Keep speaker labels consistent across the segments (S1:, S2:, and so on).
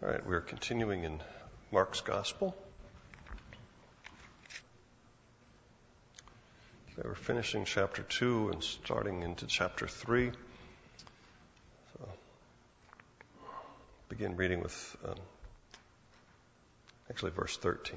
S1: All right, we're continuing in Mark's Gospel. Okay, we're finishing chapter 2 and starting into chapter 3. So, begin reading with verse 13.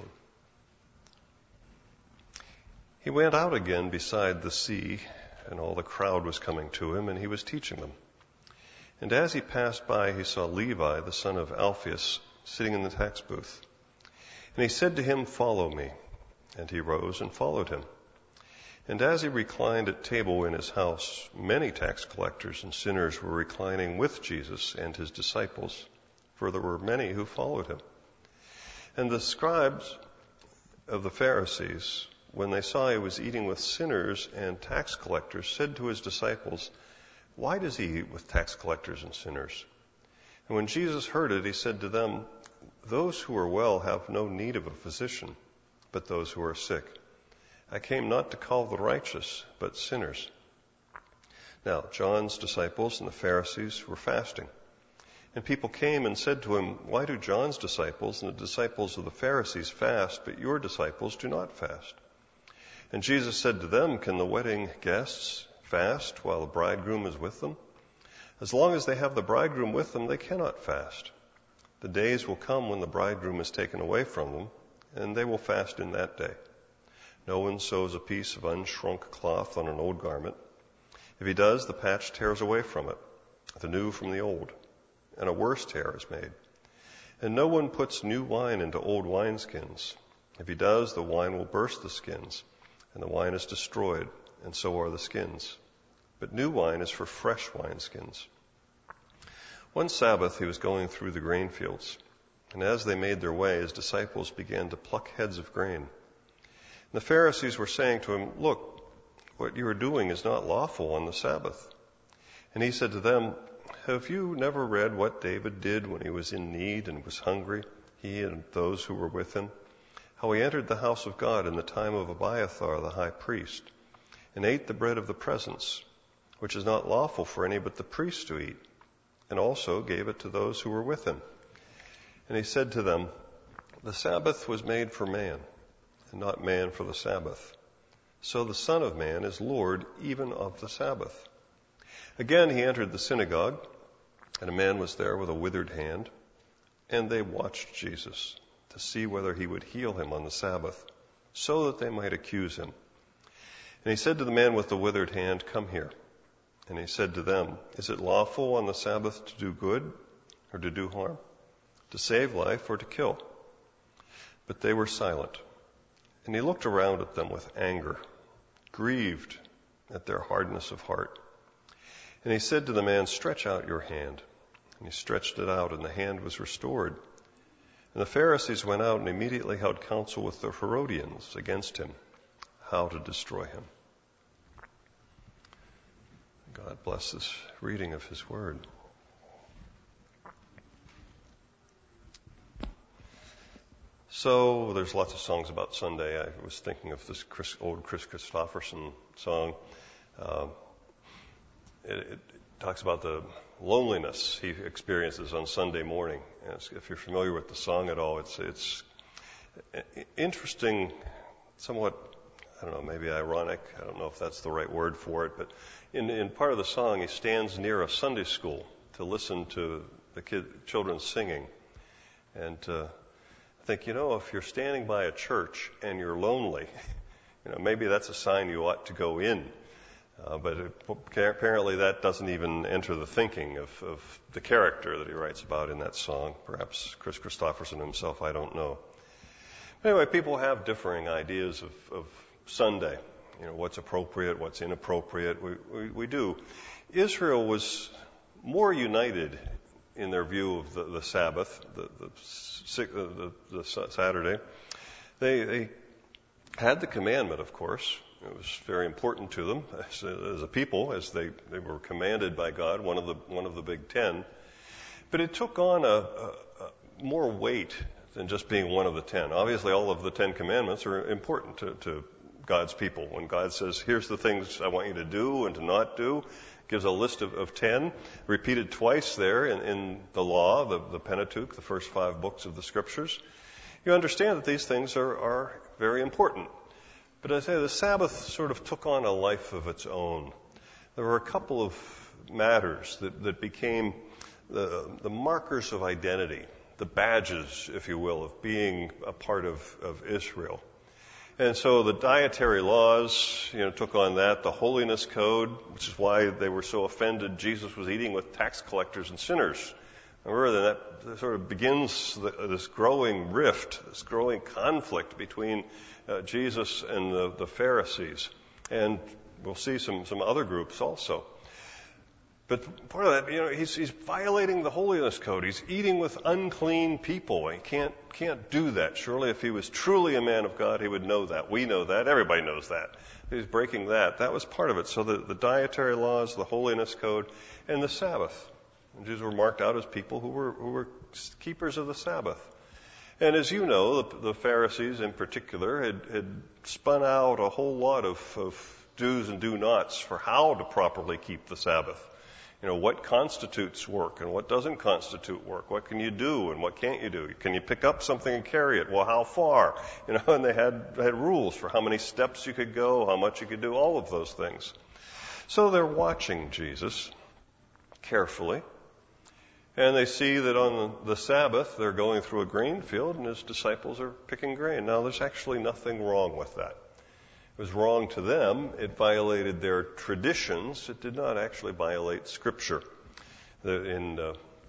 S1: He went out again beside the sea, and all the crowd was coming to him, and he was teaching them. And as he passed by, he saw Levi, the son of Alphaeus, sitting in the tax booth. And he said to him, "Follow me." And he rose and followed him. And as he reclined at table in his house, many tax collectors and sinners were reclining with Jesus and his disciples, for there were many who followed him. And the scribes of the Pharisees, when they saw he was eating with sinners and tax collectors, said to his disciples, "Why does he eat with tax collectors and sinners?" And when Jesus heard it, he said to them, "Those who are well have no need of a physician, but those who are sick. I came not to call the righteous, but sinners." Now, John's disciples and the Pharisees were fasting. And people came and said to him, "Why do John's disciples and the disciples of the Pharisees fast, but your disciples do not fast?" And Jesus said to them, "Can the wedding guests fast while the bridegroom is with them? As long as they have the bridegroom with them, they cannot fast. The days will come when the bridegroom is taken away from them, and they will fast in that day. No one sews a piece of unshrunk cloth on an old garment. If he does, the patch tears away from it, the new from the old, and a worse tear is made. And no one puts new wine into old wineskins. If he does, the wine will burst the skins, and the wine is destroyed, and so are the skins. But new wine is for fresh wineskins." One Sabbath he was going through the grain fields, and as they made their way, his disciples began to pluck heads of grain. And the Pharisees were saying to him, "Look, what you are doing is not lawful on the Sabbath." And he said to them, "Have you never read what David did when he was in need and was hungry, he and those who were with him? How he entered the house of God in the time of Abiathar the high priest, and ate the bread of the presence, which is not lawful for any but the priests to eat, and also gave it to those who were with him. And he said to them, the Sabbath was made for man, and not man for the Sabbath. So the Son of Man is Lord even of the Sabbath." Again he entered the synagogue, and a man was there with a withered hand, and they watched Jesus to see whether he would heal him on the Sabbath, so that they might accuse him. And he said to the man with the withered hand, "Come here." And he said to them, "Is it lawful on the Sabbath to do good or to do harm, to save life or to kill?" But they were silent. And he looked around at them with anger, grieved at their hardness of heart. And he said to the man, "Stretch out your hand." And he stretched it out, and the hand was restored. And the Pharisees went out and immediately held counsel with the Herodians against him, how to destroy him. God bless this reading of his word. So there's lots of songs about Sunday. I was thinking of this old Chris Christopherson song. It talks about the loneliness he experiences on Sunday morning. And if you're familiar with the song at all, it's interesting, somewhat, I don't know, maybe ironic. I don't know if that's the right word for it. But in part of the song, he stands near a Sunday school to listen to the children singing. And I think, if you're standing by a church and you're lonely, maybe that's a sign you ought to go in. But apparently that doesn't even enter the thinking of the character that he writes about in that song. Perhaps Chris Christopherson himself, I don't know. Anyway, people have differing ideas of Sunday. What's appropriate, what's inappropriate. We do. Israel was more united in their view of the Sabbath, the Saturday. They had the commandment, of course. It was very important to them as a people, as they were commanded by God, one of the big 10. But it took on a more weight than just being one of the 10. Obviously, all of the 10 commandments are important to God's people. When God says, here's the things I want you to do and to not do, gives a list of 10, repeated twice there in the law, the Pentateuch, the first 5 books of the Scriptures. You understand that these things are very important. But I say the Sabbath sort of took on a life of its own. There were a couple of matters that became the markers of identity, the badges, if you will, of being a part of Israel. And so the dietary laws, took on that. The holiness code, which is why they were so offended Jesus was eating with tax collectors and sinners. Remember that sort of begins this growing rift, this growing conflict between Jesus and the Pharisees. And we'll see some other groups also. But part of that, he's violating the holiness code. He's eating with unclean people. He can't do that. Surely if he was truly a man of God, he would know that. We know that. Everybody knows that. He's breaking that. That was part of it. So the dietary laws, the holiness code, and the Sabbath. And Jews were marked out as people who were keepers of the Sabbath. And as you know, the Pharisees in particular had spun out a whole lot of do's and do-nots for how to properly keep the Sabbath. What constitutes work and what doesn't constitute work? What can you do and what can't you do? Can you pick up something and carry it? Well, how far? And they had rules for how many steps you could go, how much you could do, all of those things. So they're watching Jesus carefully. And they see that on the Sabbath, they're going through a grain field and his disciples are picking grain. Now, there's actually nothing wrong with that. It was wrong to them. It violated their traditions. It did not actually violate Scripture. In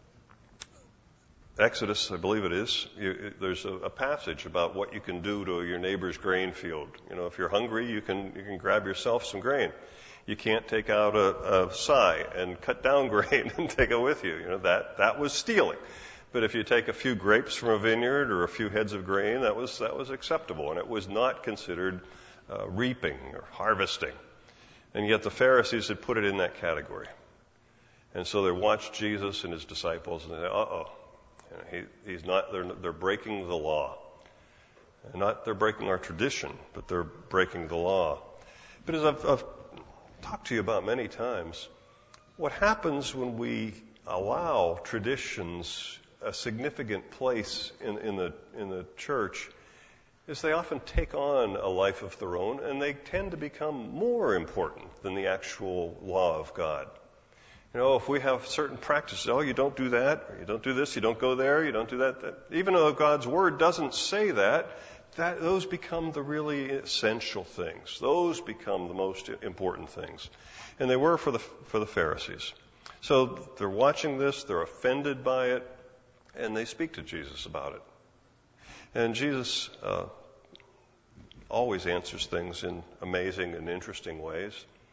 S1: Exodus, I believe it is, there's a passage about what you can do to your neighbor's grain field. If you're hungry, you can grab yourself some grain. You can't take out a scythe and cut down grain and take it with you. That was stealing. But if you take a few grapes from a vineyard or a few heads of grain, that was acceptable, and it was not considered reaping or harvesting. And yet the Pharisees had put it in that category. And so they watched Jesus and his disciples and they said, he's not, they're breaking the law. And they're breaking our tradition, but they're breaking the law. But as I've talked to you about many times, what happens when we allow traditions a significant place in the church is they often take on a life of their own, and they tend to become more important than the actual law of God. If we have certain practices, you don't do that, or you don't do this, you don't go there, you don't do that. Even though God's Word doesn't say that those become the really essential things. Those become the most important things. And they were for the Pharisees. So they're watching this, they're offended by it, and they speak to Jesus about it. And Jesus always answers things in amazing and interesting ways.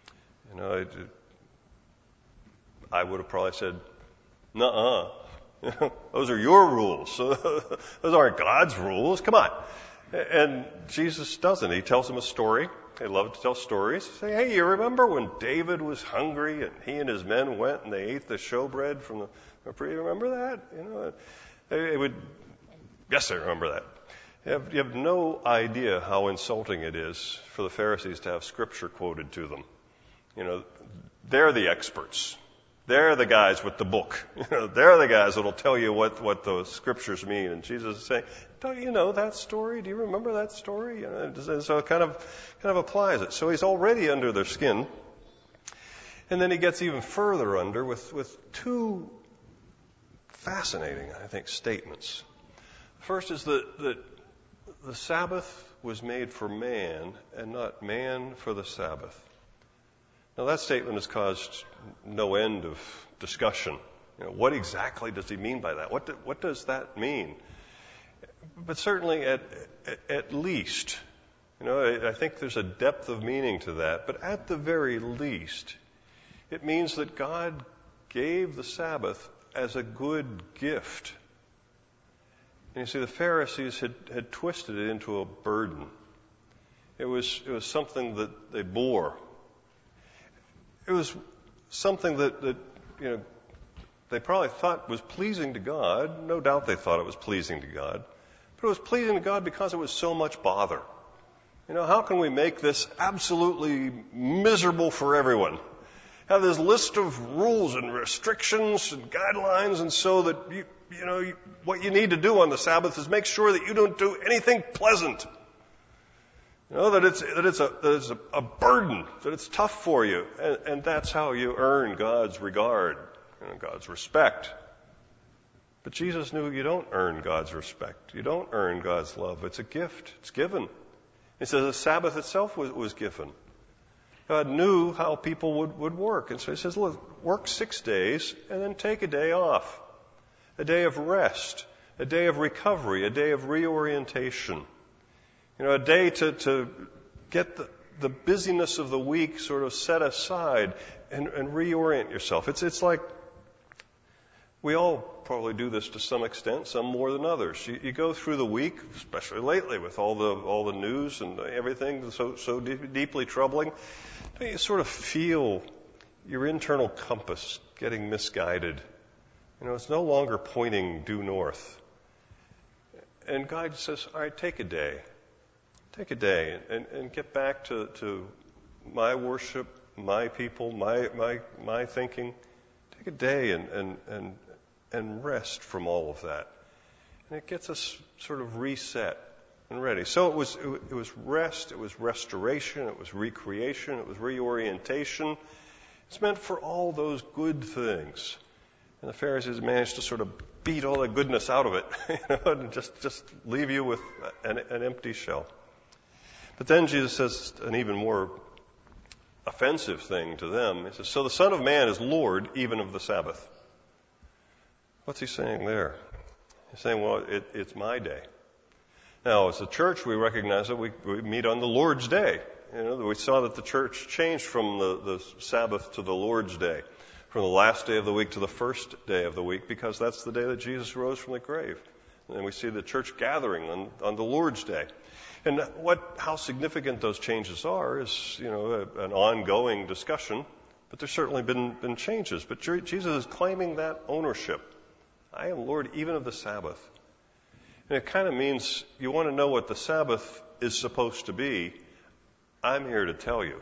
S1: I would have probably said, nuh-uh. Those are your rules. Those aren't God's rules. Come on. And Jesus doesn't. He tells them a story. They love to tell stories. Say, hey, you remember when David was hungry and he and his men went and they ate the showbread from the... You remember that? Yes, I remember that. You have no idea how insulting it is for the Pharisees to have Scripture quoted to them. They're the experts. They're the guys with the book. They're the guys that'll tell you what the Scriptures mean. And Jesus is saying, don't you know that story? Do you remember that story? And so it kind of applies it. So he's already under their skin. And then he gets even further under with two fascinating, I think, statements. First is that the Sabbath was made for man and not man for the Sabbath. Now that statement has caused no end of discussion. What exactly does he mean by that? What does that mean? But certainly at least, I think there's a depth of meaning to that. But at the very least, it means that God gave the Sabbath as a good gift. And you see, the Pharisees had twisted it into a burden. It was something that they bore. It was something that they probably thought was pleasing to God. No doubt they thought it was pleasing to God. But it was pleasing to God because it was so much bother. How can we make this absolutely miserable for everyone? Have this list of rules and restrictions and guidelines, and so that what you need to do on the Sabbath is make sure that you don't do anything pleasant. That it's a burden, that it's tough for you, and that's how you earn God's regard, God's respect. But Jesus knew you don't earn God's respect. You don't earn God's love. It's a gift. It's given. He says the Sabbath itself was given. God knew how people would work. And so he says, look, work 6 days and then take a day off. A day of rest. A day of recovery. A day of reorientation. A day to get the busyness of the week sort of set aside and reorient yourself. It's like we all probably do this to some extent, some more than others. You go through the week, especially lately with all the news and everything so deeply troubling. You sort of feel your internal compass getting misguided. It's no longer pointing due north. And God says, all right, take a day. Take a day and get back to my worship, my people, my thinking. Take a day and rest from all of that. And it gets us sort of reset and ready. So it was rest, it was restoration, it was recreation, it was reorientation. It's meant for all those good things. And the Pharisees managed to sort of beat all the goodness out of it, and just leave you with an empty shell. But then Jesus says an even more offensive thing to them. He says, so the Son of Man is Lord even of the Sabbath. What's he saying there? He's saying, well, it's my day. Now, as a church, we recognize that we meet on the Lord's Day. We saw that the church changed from the Sabbath to the Lord's Day, from the last day of the week to the first day of the week, because that's the day that Jesus rose from the grave. And we see the church gathering on the Lord's Day. And how significant those changes are is, an ongoing discussion, but there's certainly been changes. But Jesus is claiming that ownership. I am Lord even of the Sabbath. And it kind of means you want to know what the Sabbath is supposed to be. I'm here to tell you.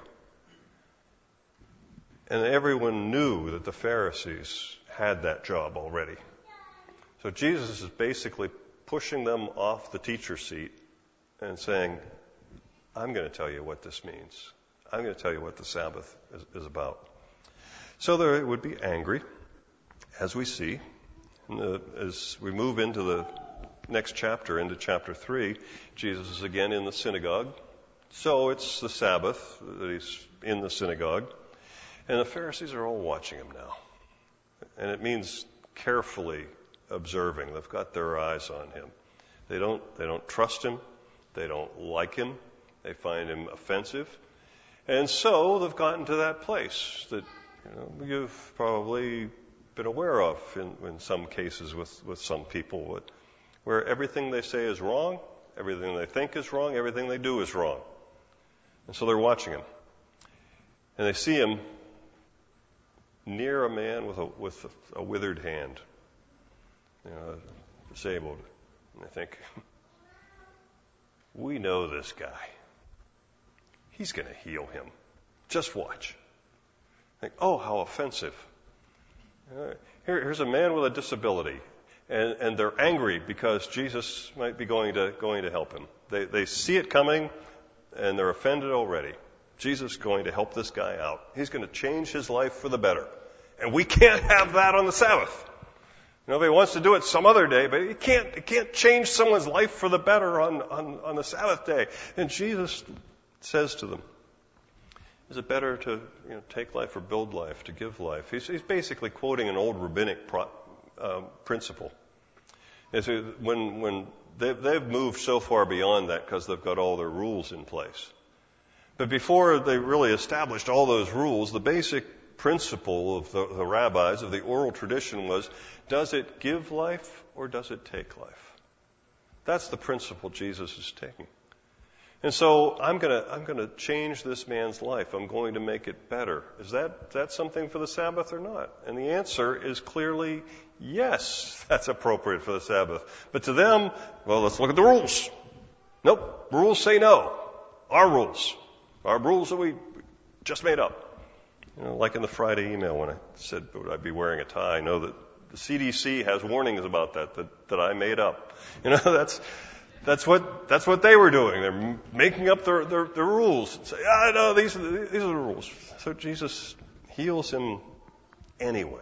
S1: And everyone knew that the Pharisees had that job already. So Jesus is basically pushing them off the teacher seat and saying, I'm going to tell you what this means. I'm going to tell you what the Sabbath is about. So they would be angry, as we see. As we move into the next chapter, into chapter 3, Jesus is again in the synagogue. So it's the Sabbath that he's in the synagogue. And the Pharisees are all watching him now. And it means carefully observing. They've got their eyes on him. They don't trust him. They don't like him. They find him offensive. And so they've gotten to that place that you've probably been aware of in some cases with some people, where everything they say is wrong, everything they think is wrong, everything they do is wrong. And so they're watching him. And they see him near a man with a withered hand, disabled. And they think, we know this guy. He's going to heal him. Just watch. Think, oh, how offensive. Here's a man with a disability, and they're angry because Jesus might be going to help him. They see it coming, and they're offended already. Jesus is going to help this guy out. He's going to change his life for the better. And we can't have that on the Sabbath. If he wants to do it some other day, but it can't change someone's life for the better on the Sabbath day. And Jesus says to them, is it better to take life or build life, to give life? He's basically quoting an old rabbinic principle. When they've moved so far beyond that because they've got all their rules in place. But before they really established all those rules, the basic principle of the rabbis, of the oral tradition was, does it give life or does it take life? That's the principle Jesus is taking. And so I'm going to change this man's life. I'm going to make it better. Is that something for the Sabbath or not? And the answer is clearly yes, that's appropriate for the Sabbath. But to them, well, let's look at the rules. Nope, rules say no. Our rules that we just made up. Like in the Friday email when I said, would I be wearing a tie? I know that the CDC has warnings about that I made up. That's what they were doing. They're making up their rules. And say, no, these are the rules. So Jesus heals him anyway.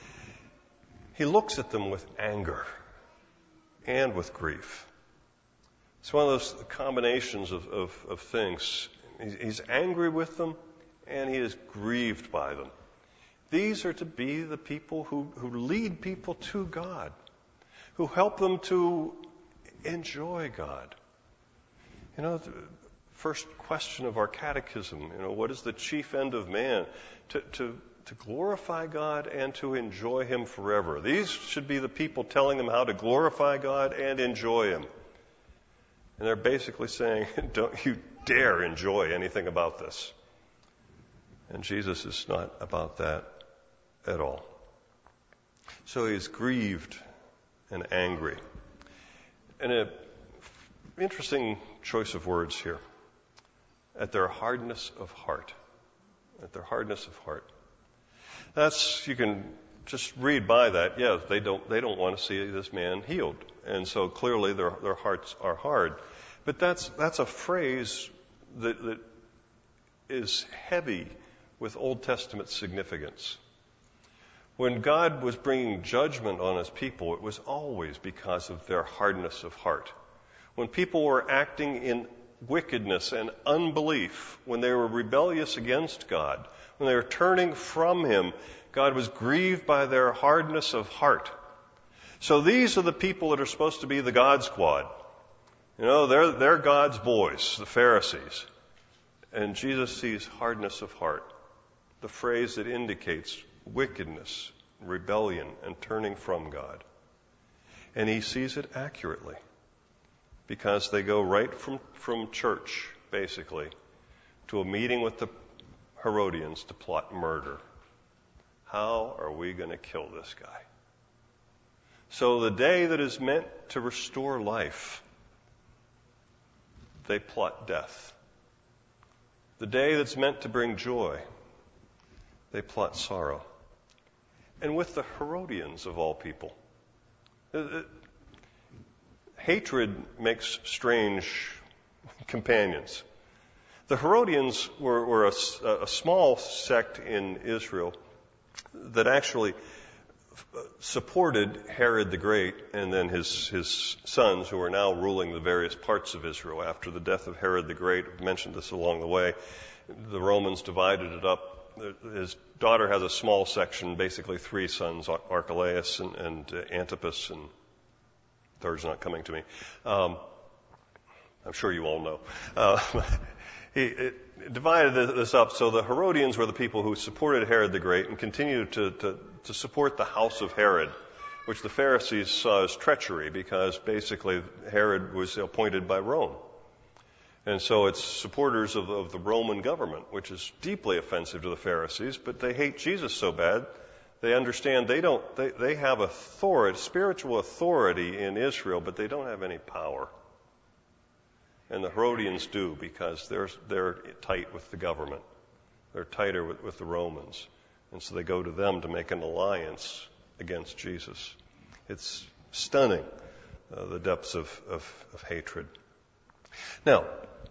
S1: He looks at them with anger and with grief. It's one of those combinations of things. He's angry with them, and he is grieved by them. These are to be the people who lead people to God, who help them to enjoy God. The first question of our catechism, what is the chief end of man? To glorify God and to enjoy him forever. These should be the people telling them how to glorify God and enjoy him. And they're basically saying, don't you dare enjoy anything about this. And Jesus is not about that at all. So he's grieved and angry. And an interesting choice of words here. At their hardness of heart. At their hardness of heart. You can just read by that. Yeah, they don't want to see this man healed. And so clearly their hearts are hard. But that's a phrase that is heavy with Old Testament significance. When God was bringing judgment on his people, it was always because of their hardness of heart. When people were acting in wickedness and unbelief, when they were rebellious against God, when they were turning from him, God was grieved by their hardness of heart. So these are the people that are supposed to be the God squad. They're God's boys, the Pharisees. And Jesus sees hardness of heart, the phrase that indicates wickedness, rebellion, and turning from God. And he sees it accurately because they go right from church, basically, to a meeting with the Herodians to plot murder. How are we going to kill this guy? So the day that is meant to restore life, they plot death. The day that's meant to bring joy, they plot sorrow. And with the Herodians of all people, hatred makes strange companions. The Herodians were a small sect in Israel that actually supported Herod the Great and then his sons, who are now ruling the various parts of Israel after the death of Herod the Great. I've mentioned this along the way. The Romans divided it up. His daughter has a small section, basically 3 sons, Archelaus and Antipas, and third's not coming to me. I'm sure you all know. He divided this up, so the Herodians were the people who supported Herod the Great and continued to support the house of Herod, which the Pharisees saw as treachery because basically Herod was appointed by Rome. And so it's supporters of the Roman government, which is deeply offensive to the Pharisees, but they hate Jesus so bad, they understand they have authority, spiritual authority in Israel, but they don't have any power. And the Herodians do because they're tight with the government. They're tighter with the Romans. And so they go to them to make an alliance against Jesus. It's stunning, the depths of hatred. Now,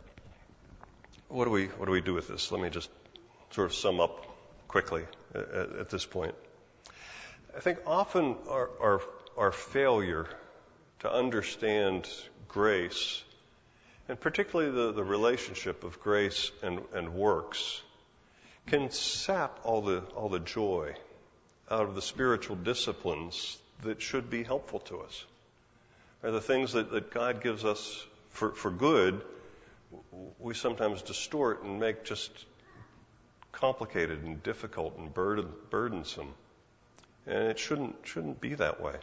S1: what do we do with this? Let me just sort of sum up quickly at this point. I think often our failure to understand grace, and particularly the relationship of grace and works, can sap all the joy out of the spiritual disciplines that should be helpful to us. Or the things that God gives us for good, we sometimes distort and make just complicated and difficult and burdensome. And it shouldn't be that way.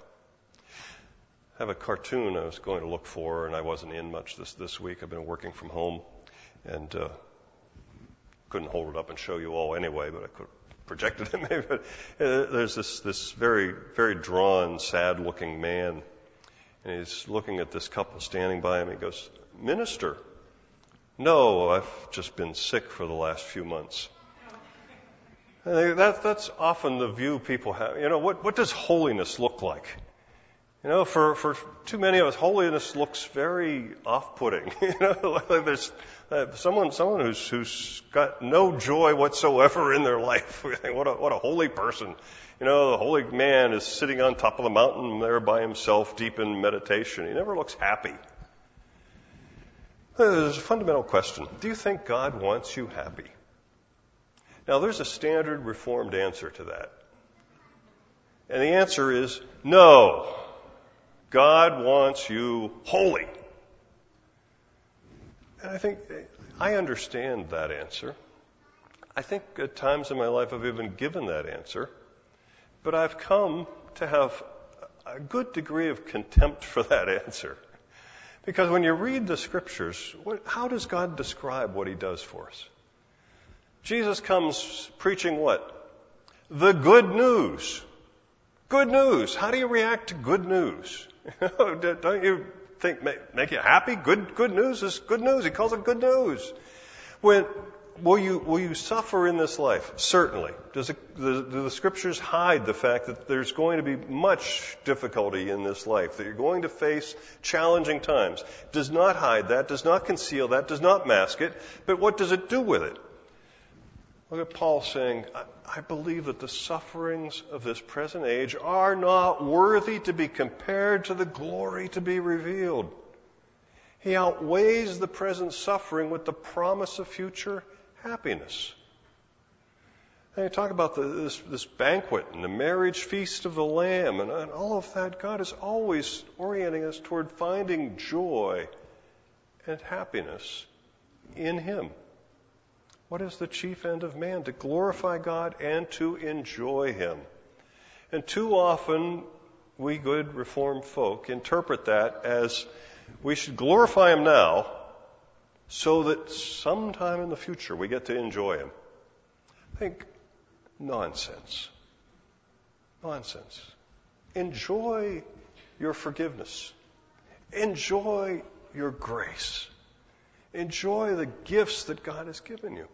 S1: I have a cartoon I was going to look for, and I wasn't in much this week. I've been working from home, and couldn't hold it up and show you all anyway, but I could have projected it maybe. But there's this very, very drawn, sad-looking man, and he's looking at this couple standing by him. He goes, "Minister, No, I've just been sick for the last few months. And that's often the view people have. What does holiness look like? For too many of us, holiness looks very off-putting. Like there's someone who's got no joy whatsoever in their life. What a holy person. The holy man is sitting on top of the mountain there by himself, deep in meditation. He never looks happy. There's a fundamental question. Do you think God wants you happy? Now, there's a standard Reformed answer to that. And the answer is no. God wants you holy. And I understand that answer. I think at times in my life I've even given that answer. But I've come to have a good degree of contempt for that answer. Because when you read the Scriptures, how does God describe what He does for us? Jesus comes preaching what? The good news. Good news. How do you react to good news? Don't you think make you happy? Good news is good news. He calls it good news. Will you suffer in this life? Certainly. Do the Scriptures hide the fact that there's going to be much difficulty in this life, that you're going to face challenging times? Does not hide that, does not conceal that, does not mask it. But what does it do with it? Look at Paul saying, I believe that the sufferings of this present age are not worthy to be compared to the glory to be revealed. He outweighs the present suffering with the promise of future happiness. And you talk about this banquet and the marriage feast of the Lamb and all of that. God is always orienting us toward finding joy and happiness in Him. What is the chief end of man? To glorify God and to enjoy Him. And too often, we good Reformed folk interpret that as we should glorify Him now so that sometime in the future we get to enjoy Him. I think nonsense. Nonsense. Enjoy your forgiveness. Enjoy your grace. Enjoy the gifts that God has given you.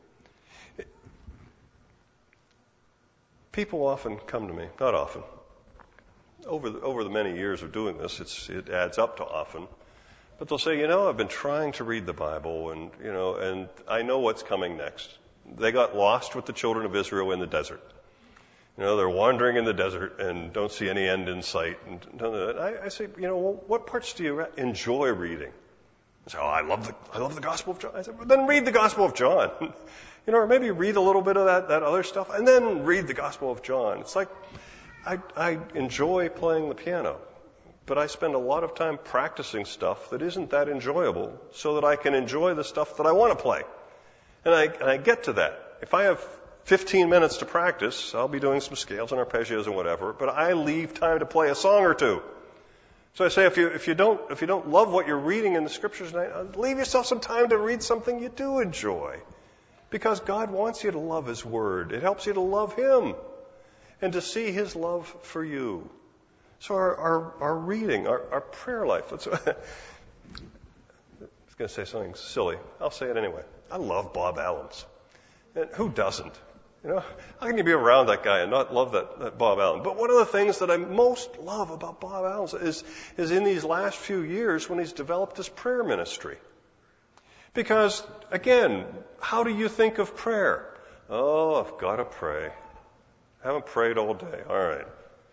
S1: People often come to me, not often. Over the many years of doing this, it adds up to often. But they'll say, I've been trying to read the Bible and I know what's coming next. They got lost with the children of Israel in the desert. They're wandering in the desert and don't see any end in sight. And I say, what parts do you enjoy reading? They say, I love the Gospel of John. I said, well, then read the Gospel of John. Or maybe read a little bit of that other stuff and then read the Gospel of John. It's like, I enjoy playing the piano, but I spend a lot of time practicing stuff that isn't that enjoyable so that I can enjoy the stuff that I want to play. And I get to that. If I have 15 minutes to practice, I'll be doing some scales and arpeggios and whatever, but I leave time to play a song or two. So I say, if you don't love what you're reading in the Scriptures tonight, leave yourself some time to read something you do enjoy. Because God wants you to love His Word. It helps you to love Him and to see His love for you. So our reading, our prayer life. I was going to say something silly. I'll say it anyway. I love Bob Allen's. And who doesn't? How can you be around that guy and not love that Bob Allen? But one of the things that I most love about Bob Allen is in these last few years when he's developed his prayer ministry. Because, again, how do you think of prayer? Oh, I've got to pray. I haven't prayed all day. All right.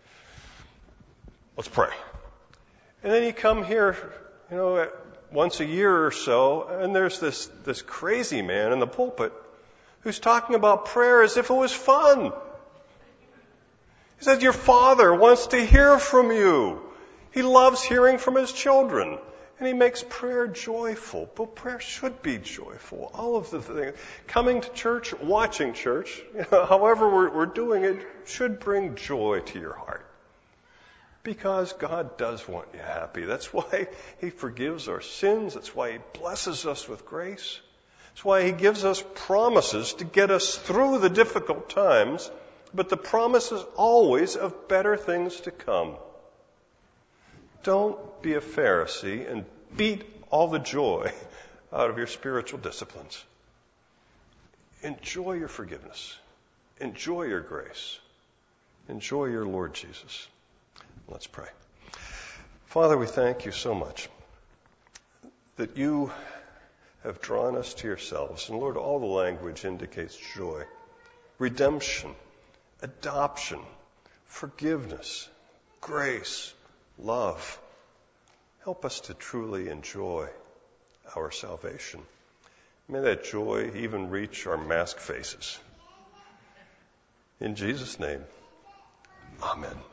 S1: Let's pray. And then you come here, once a year or so, and there's this crazy man in the pulpit who's talking about prayer as if it was fun. He says, your Father wants to hear from you. He loves hearing from His children. And He makes prayer joyful. But prayer should be joyful. All of the things. Coming to church, watching church, however we're doing it, should bring joy to your heart. Because God does want you happy. That's why He forgives our sins. That's why He blesses us with grace. That's why He gives us promises to get us through the difficult times. But the promise is always of better things to come. Don't be a Pharisee and beat all the joy out of your spiritual disciplines. Enjoy your forgiveness. Enjoy your grace. Enjoy your Lord Jesus. Let's pray. Father, we thank you so much that you have drawn us to yourselves. And Lord, all the language indicates joy, redemption, adoption, forgiveness, grace, love. Help us to truly enjoy our salvation. May that joy even reach our masked faces. In Jesus' name, amen.